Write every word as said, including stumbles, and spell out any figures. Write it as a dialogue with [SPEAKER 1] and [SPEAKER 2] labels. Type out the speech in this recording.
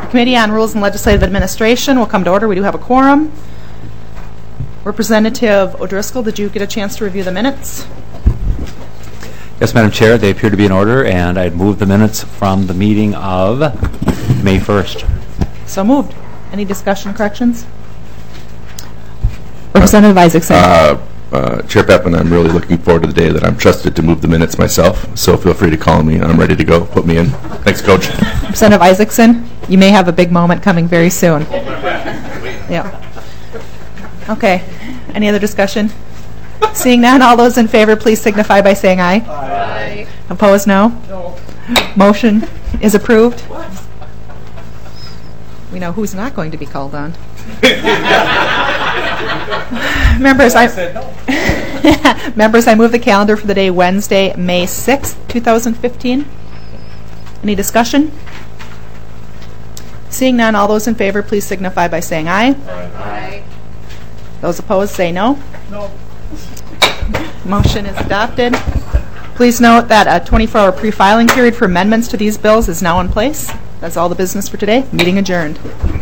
[SPEAKER 1] The Committee on Rules and Legislative Administration will come to order. We do have a quorum. Representative O'Driscoll, did you get a chance to review the minutes?
[SPEAKER 2] Yes, Madam Chair, they appear to be in order, and I'd move the minutes from the meeting of May first.
[SPEAKER 1] So moved. Any discussion, corrections? Representative Isaacson.
[SPEAKER 3] Uh, uh, Chair Peppin, I'm really looking forward to the day that I'm trusted to move the minutes myself, so feel free to call me, and I'm ready to go. Put me in. Thanks, Coach.
[SPEAKER 1] Representative Isaacson, you may have a big moment coming very soon. Yeah. Okay. Any other discussion? Seeing none, all those in favor, please signify by saying aye.
[SPEAKER 4] Aye.
[SPEAKER 1] Opposed, no?
[SPEAKER 4] No.
[SPEAKER 1] Motion is approved. We know who's not going to be called on. Members, I, I members, I move the calendar for the day Wednesday, May sixth, two thousand fifteen. Any discussion? Seeing none, all those in favor, please signify by saying aye.
[SPEAKER 4] Aye.
[SPEAKER 1] Those opposed, say no.
[SPEAKER 4] No.
[SPEAKER 1] Motion is adopted. Please note that a twenty-four hour pre-filing period for amendments to these bills is now in place. That's all the business for today. Meeting adjourned.